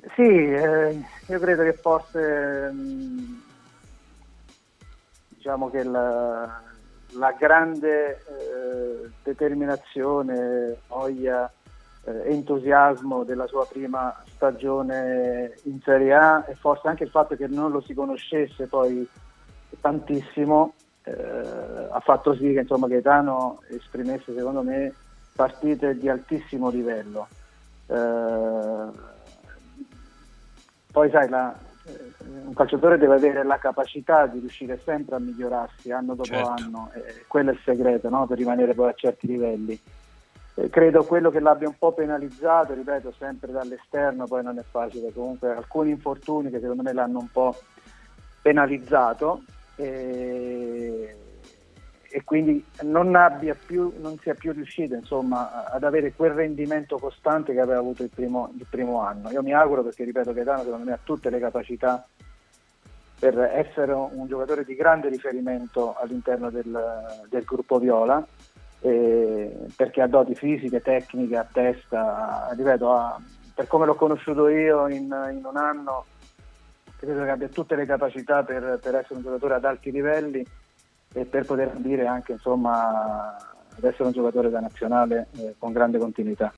Sì, io credo che forse diciamo che la grande determinazione, voglia, entusiasmo della sua prima stagione in Serie A e forse anche il fatto che non lo si conoscesse poi tantissimo ha fatto sì che insomma Gaetano esprimesse secondo me partite di altissimo livello. Poi sai, un calciatore deve avere la capacità di riuscire sempre a migliorarsi anno dopo Certo. anno, quello è il segreto, no? Per rimanere poi a certi livelli. Credo quello che l'abbia un po' penalizzato, ripeto, sempre dall'esterno, poi non è facile, comunque alcuni infortuni che secondo me l'hanno un po' penalizzato e quindi non sia più riuscito insomma ad avere quel rendimento costante che aveva avuto il primo anno. Io mi auguro, perché ripeto, Gaetano secondo me ha tutte le capacità per essere un giocatore di grande riferimento all'interno del gruppo viola, perché ha doti fisiche, tecniche, a testa, ripeto, per come l'ho conosciuto io in un anno, credo che abbia tutte le capacità per essere un giocatore ad alti livelli e per poter dire anche insomma ad essere un giocatore da nazionale con grande continuità.